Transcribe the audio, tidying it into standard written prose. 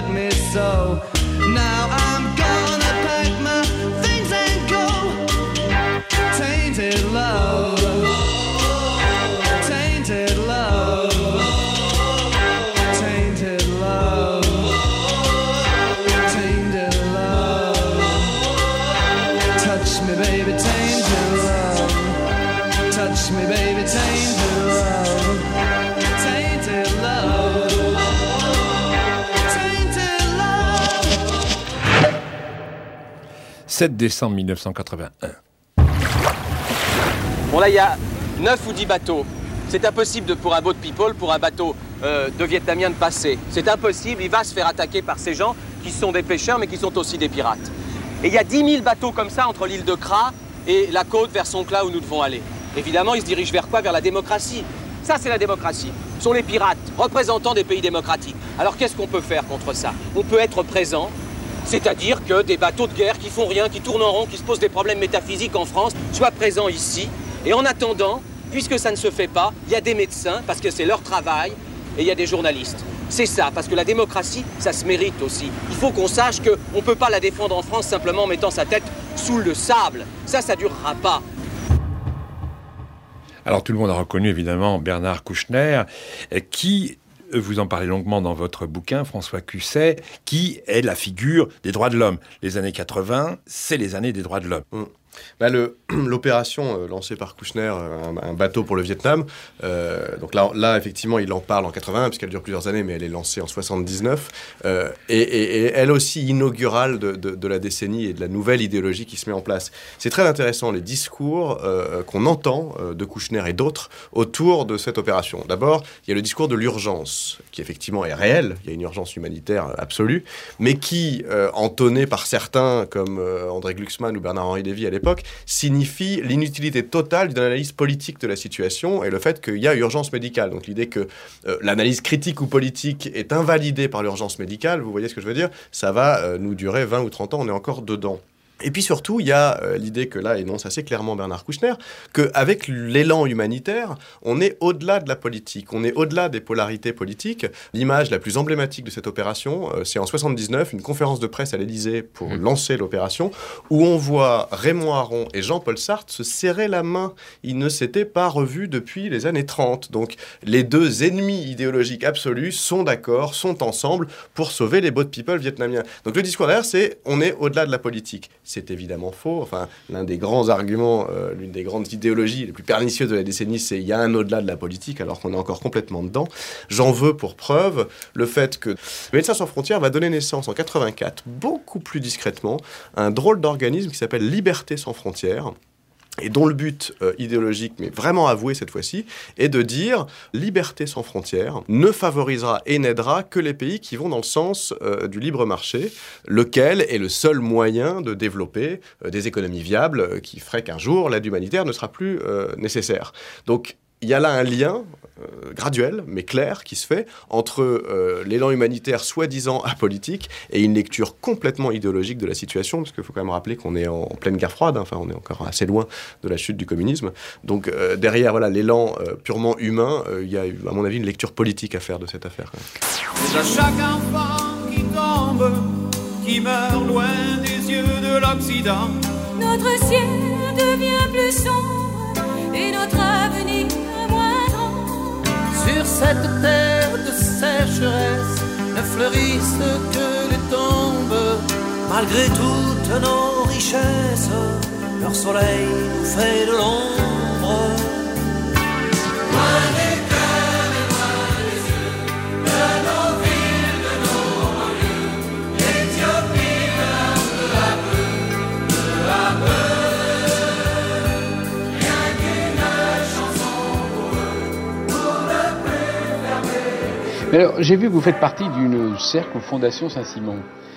me so. Now I'm gonna pack my things and go. Tainted love, tainted love, tainted love, tainted love. Touch me, baby, tainted love. Touch me, baby, tainted love. Tainted love. Tainted love. 7 décembre 1981. Bon là, il y a 9 ou 10 bateaux. C'est impossible pour un boat people, pour un bateau de Vietnamiens de passer. C'est impossible, il va se faire attaquer par ces gens qui sont des pêcheurs mais qui sont aussi des pirates. Et il y a 10 000 bateaux comme ça entre l'île de Kra et la côte vers Songkhla où nous devons aller. Évidemment, ils se dirigent vers quoi? Vers la démocratie. Ça, c'est la démocratie. Ce sont les pirates, représentants des pays démocratiques. Alors qu'est-ce qu'on peut faire contre ça? On peut être présent, c'est-à-dire que des bateaux de guerre qui font rien, qui tournent en rond, qui se posent des problèmes métaphysiques en France, soient présents ici. Et en attendant, puisque ça ne se fait pas, il y a des médecins, parce que c'est leur travail, et il y a des journalistes. C'est ça, parce que la démocratie, ça se mérite aussi. Il faut qu'on sache qu'on ne peut pas la défendre en France simplement en mettant sa tête sous le sable. Ça durera pas. Alors tout le monde a reconnu évidemment Bernard Kouchner, qui, vous en parlez longuement dans votre bouquin, François Cusset, qui est la figure des droits de l'homme. Les années 80, c'est les années des droits de l'homme. L'opération lancée par Kouchner, un bateau pour le Vietnam, donc là effectivement il en parle en 81 puisqu'elle dure plusieurs années, mais elle est lancée en 79 et elle aussi inaugurale de la décennie et de la nouvelle idéologie qui se met en place. C'est très intéressant les discours qu'on entend de Kouchner et d'autres autour de cette opération. D'abord, il y a le discours de l'urgence qui effectivement est réel, il y a une urgence humanitaire absolue, mais qui, entonné par certains comme André Glucksmann ou Bernard-Henri Lévy à l'époque, signifie l'inutilité totale d'une analyse politique de la situation et le fait qu'il y a urgence médicale. Donc l'idée que l'analyse critique ou politique est invalidée par l'urgence médicale, vous voyez ce que je veux dire? Ça va nous durer 20 ou 30 ans, on est encore dedans. Et puis surtout, il y a l'idée que là énonce assez clairement Bernard Kouchner, qu'avec l'élan humanitaire, on est au-delà de la politique, on est au-delà des polarités politiques. L'image la plus emblématique de cette opération, c'est en 79, une conférence de presse à l'Élysée pour lancer l'opération, où on voit Raymond Aron et Jean-Paul Sartre se serrer la main. Ils ne s'étaient pas revus depuis les années 30. Donc les deux ennemis idéologiques absolus sont d'accord, sont ensemble pour sauver les boat people vietnamiens. Donc le discours derrière, c'est on est au-delà de la politique. C'est évidemment faux. Enfin, l'un des grands arguments, l'une des grandes idéologies les plus pernicieuses de la décennie, c'est il y a un au-delà de la politique, alors qu'on est encore complètement dedans. J'en veux pour preuve le fait que Médecins sans frontières va donner naissance en 84, beaucoup plus discrètement, à un drôle d'organisme qui s'appelle Liberté sans frontières, et dont le but idéologique, mais vraiment avoué cette fois-ci, est de dire liberté sans frontières ne favorisera et n'aidera que les pays qui vont dans le sens du libre marché, lequel est le seul moyen de développer des économies viables qui ferait qu'un jour l'aide humanitaire ne sera plus nécessaire. Donc il y a là un lien graduel, mais clair, qui se fait entre l'élan humanitaire soi-disant apolitique et une lecture complètement idéologique de la situation, parce qu'il faut quand même rappeler qu'on est en pleine guerre froide, enfin on est encore assez loin de la chute du communisme. Donc derrière l'élan purement humain, il y a à mon avis une lecture politique à faire de cette affaire. C'est à chaque enfant qui tombe, qui meurt loin des yeux de l'Occident. Notre ciel devient plus sombre et notre avenir moins grand. Sur cette terre de sécheresse ne fleurissent que les tombes. Malgré toutes nos richesses, leur soleil nous fait de l'ombre. Loin des cœurs et loin des yeux, de nos villes, de nos banlieues, l'Éthiopie meurt peu à peu, rien qu'une chanson pour eux, pour ne plus fermer. Mais alors, j'ai vu que vous faites partie d'une cercle Fondation Saint-Simon.